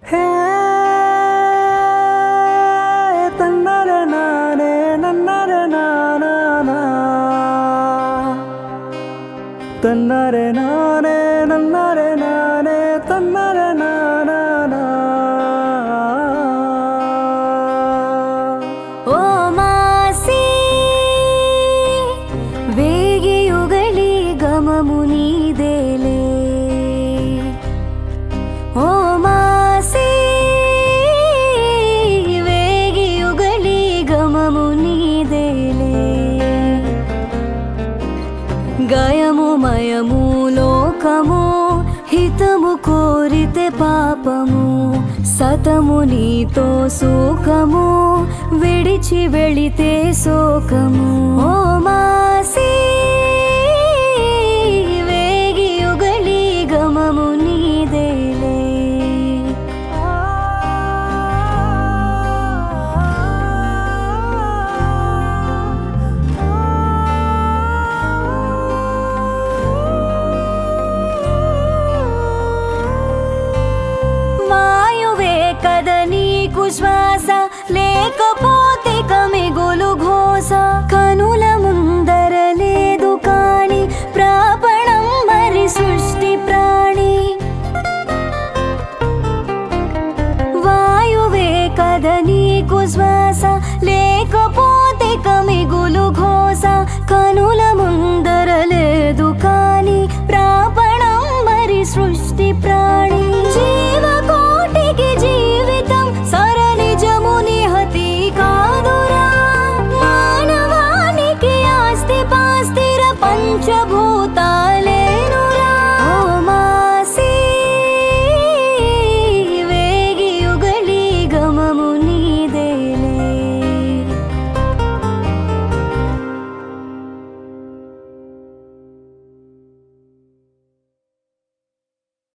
హే తన్నరే నానే నన్నరే నానా తన్నరే నానే నన్నరే నానే తన్నరే నానా ఓ మాసి వేగియుగలి గమము నీదేలే ఓ మాసి వేగియుగలి గమము నీదేలే గయము మయము లోకము హితము కోరితే పాపము సతము నీతో సుఖము విడిచి వెళితే శోకము ఓ మాసి వేగియుగలి గమము నీదేలే వాయువే కద నీకు శ్వాస లేకపోతే కమిగులు ఘోష కనుల ముందర లేదు కాని ప్రాపణం మరి సృష్టి ప్రాణి వాయువే కద నీకు శ్వాస లేకపోతే కమిగులు ఘోష కనుల